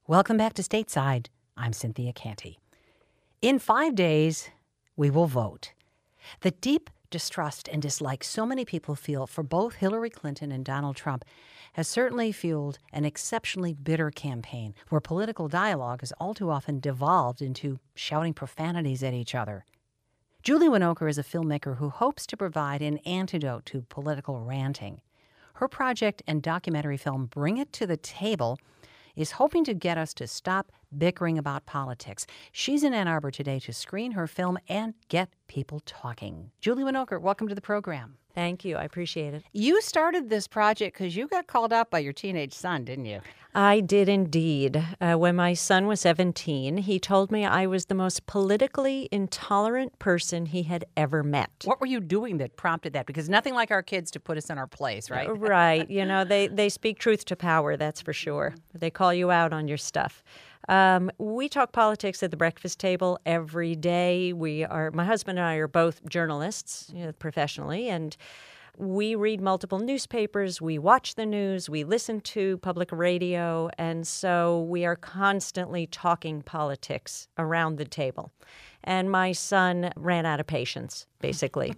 Welcome back to Stateside. I'm Cynthia Canty. In 5 days, we will vote. The deep distrust and dislike so many people feel for both Hillary Clinton and Donald Trump has certainly fueled an exceptionally bitter campaign where political dialogue has all too often devolved into shouting profanities at each other. Julie Winokur is a filmmaker who hopes to provide an antidote to political ranting. Her project and documentary film, Bring It to the Table, is hoping to get us to stop bickering about politics. She's in Ann Arbor today to screen her film and get people talking. Julie Winokur, welcome to the program. Thank you. I appreciate it. You started this project because you got called out by your teenage son, didn't you? I did indeed. When my son was 17, he told me I was the most politically intolerant person he had ever met. What were you doing that prompted that? Because nothing like our kids to put us in our place, right? Right. You know, they speak truth to power, that's for sure. They call you out on your stuff. We talk politics at the breakfast table every day. My husband and I are both journalists, professionally, and we read multiple newspapers, we watch the news, we listen to public radio, and so we are constantly talking politics around the table. And my son ran out of patience, basically.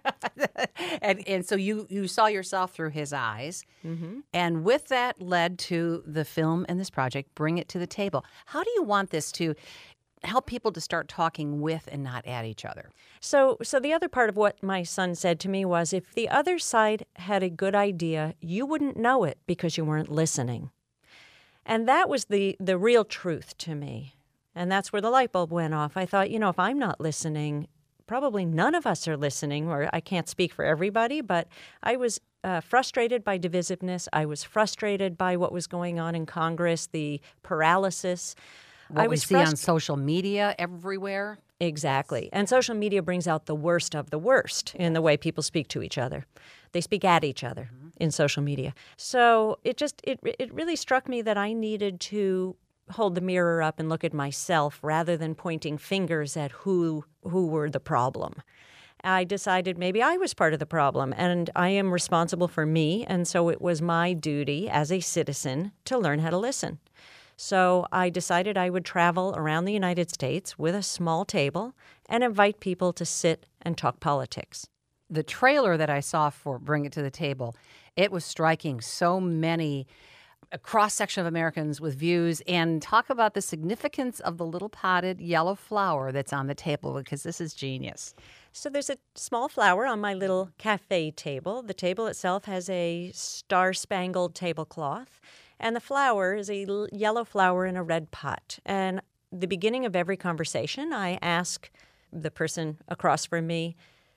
and so you saw yourself through his eyes, Mm-hmm. and with that led to the film and this project, Bring It to the Table. How do you want this to help people to start talking with and not at each other? So the other part of what my son said to me was, if the other side had a good idea, you wouldn't know it because you weren't listening. And that was the real truth to me. And that's where the light bulb went off. I thought, if I'm not listening, probably none of us are listening, or I can't speak for everybody, but I was frustrated by divisiveness. I was frustrated by what was going on in Congress, the paralysis. What we see on social media everywhere. Exactly. And social media brings out the worst of the worst in the way people speak to each other. They speak at each other in social media. So it really struck me that I needed to hold the mirror up and look at myself rather than pointing fingers at who were the problem. I decided maybe I was part of the problem, and I am responsible for me, and so it was my duty as a citizen to learn how to listen. So I decided I would travel around the United States with a small table and invite people to sit and talk politics. The trailer that I saw for Bring It to the Table, it was striking. So many, a cross-section of Americans with views, and talk about the significance of the little potted yellow flower that's on the table, because this is genius. So there's a small flower on my little cafe table. The table itself has a star-spangled tablecloth. And the flower is a yellow flower in a red pot. And the beginning of every conversation, I ask the person across from me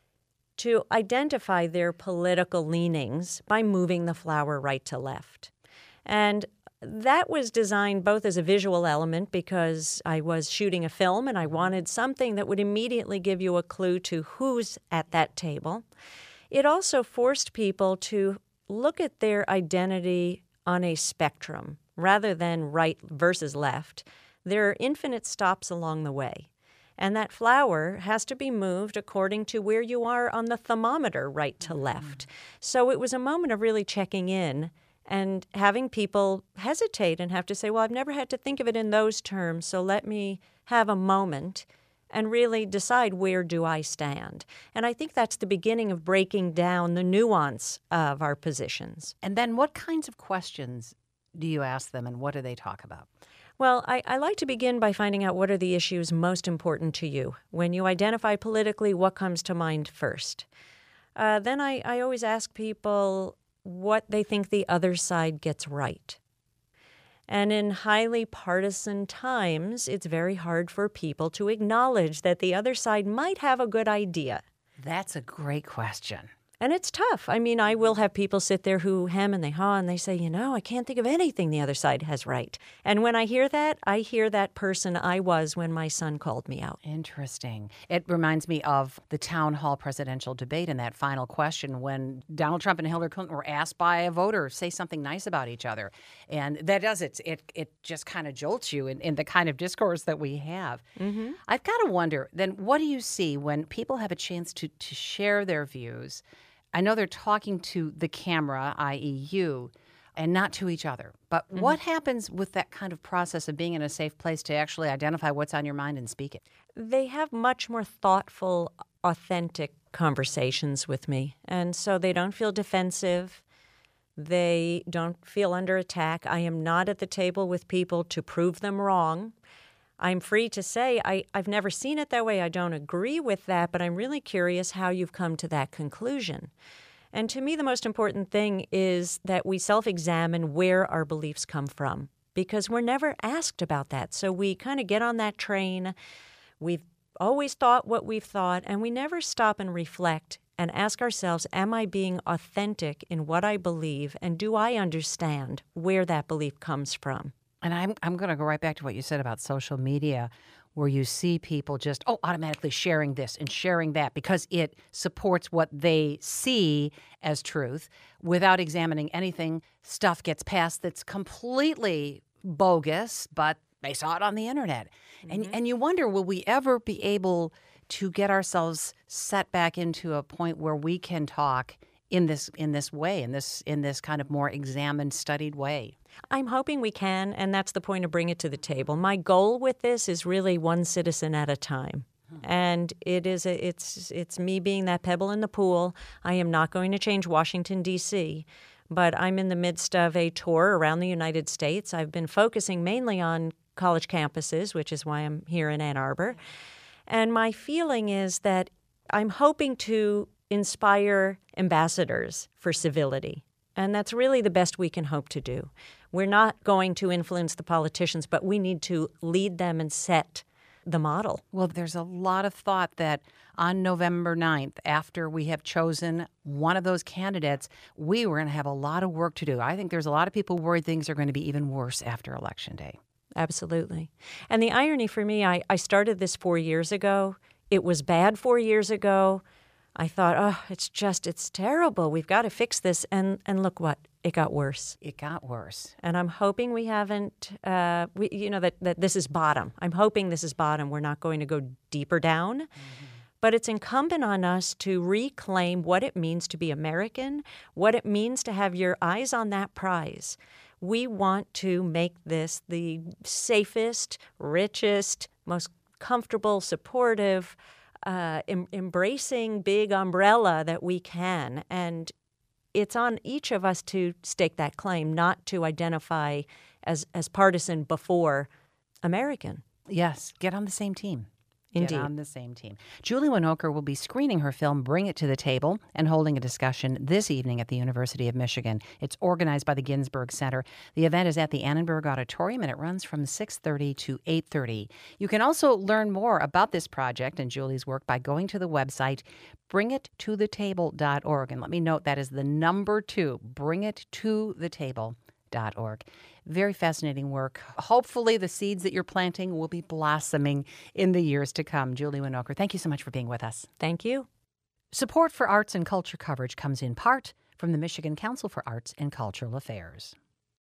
to identify their political leanings by moving the flower right to left. And that was designed both as a visual element because I was shooting a film and I wanted something that would immediately give you a clue to who's at that table. It also forced people to look at their identity on a spectrum rather than right versus left. There are infinite stops along the way. And that flower has to be moved according to where you are on the thermometer, right to left. So it was a moment of really checking in and having people hesitate and have to say, well, I've never had to think of it in those terms, so let me have a moment and really decide where do I stand. And I think that's the beginning of breaking down the nuance of our positions. And then what kinds of questions do you ask them, and what do they talk about? Well, I like to begin by finding out what are the issues most important to you. When you identify politically, what comes to mind first? Then I always ask people what they think the other side gets right. And in highly partisan times, it's very hard for people to acknowledge that the other side might have a good idea. That's a great question. And it's tough. I mean, I will have people sit there who hem and they haw and they say, I can't think of anything the other side has right. And when I hear that person I was when my son called me out. Interesting. It reminds me of the town hall presidential debate and that final question when Donald Trump and Hillary Clinton were asked by a voter, say something nice about each other. And that does it. It just kind of jolts you in the kind of discourse that we have. Mm-hmm. I've got to wonder, then what do you see when people have a chance to share their views? I know they're talking to the camera, i.e. you. and not to each other. But what happens with that kind of process of being in a safe place to actually identify what's on your mind and speak it? They have much more thoughtful, authentic conversations with me. And so they don't feel defensive. They don't feel under attack. I am not at the table with people to prove them wrong. I'm free to say I've never seen it that way. I don't agree with that, but I'm really curious how you've come to that conclusion. And to me, the most important thing is that we self-examine where our beliefs come from, because we're never asked about that. So we kind of get on that train. We've always thought what we've thought, and we never stop and reflect and ask ourselves, am I being authentic in what I believe, and do I understand where that belief comes from? And I'm going to go right back to what you said about social media, where you see people just, automatically sharing this and sharing that because it supports what they see as truth without examining anything. Stuff gets passed that's completely bogus, but they saw it on the internet. And you wonder, will we ever be able to get ourselves set back into a point where we can talk in this way, in this kind of more examined, studied way? I'm hoping we can, and that's the point of bring it to the table. My goal with this is really one citizen at a time. And it's me being that pebble in the pool. I am not going to change Washington, D.C., but I'm in the midst of a tour around the United States. I've been focusing mainly on college campuses, which is why I'm here in Ann Arbor. And my feeling is that I'm hoping to inspire ambassadors for civility. And that's really the best we can hope to do. We're not going to influence the politicians, but we need to lead them and set the model. Well, there's a lot of thought that on November 9th, after we have chosen one of those candidates, we were going to have a lot of work to do. I think there's a lot of people worried things are going to be even worse after Election Day. Absolutely. And the irony for me, I started this 4 years ago. It was bad 4 years ago. I thought, it's terrible. We've got to fix this. And look what, it got worse. It got worse. And I'm hoping we haven't, that this is bottom. I'm hoping this is bottom. We're not going to go deeper down. But it's incumbent on us to reclaim what it means to be American, what it means to have your eyes on that prize. We want to make this the safest, richest, most comfortable, supportive, embracing big umbrella that we can. And it's on each of us to stake that claim, not to identify as partisan before American. Yes, get on the same team. Indeed. Get on the same team. Julie Winokur will be screening her film Bring It to the Table and holding a discussion this evening at the University of Michigan. It's organized by the Ginsberg Center. The event is at the Annenberg Auditorium, and it runs from 6:30 to 8:30. You can also learn more about this project and Julie's work by going to the website bringittoThetable.org. And let me note that is the number 2, bringittoThetable.org. Very fascinating work. Hopefully the seeds that you're planting will be blossoming in the years to come. Julie Winokur, thank you so much for being with us. Thank you. Support for arts and culture coverage comes in part from the Michigan Council for Arts and Cultural Affairs.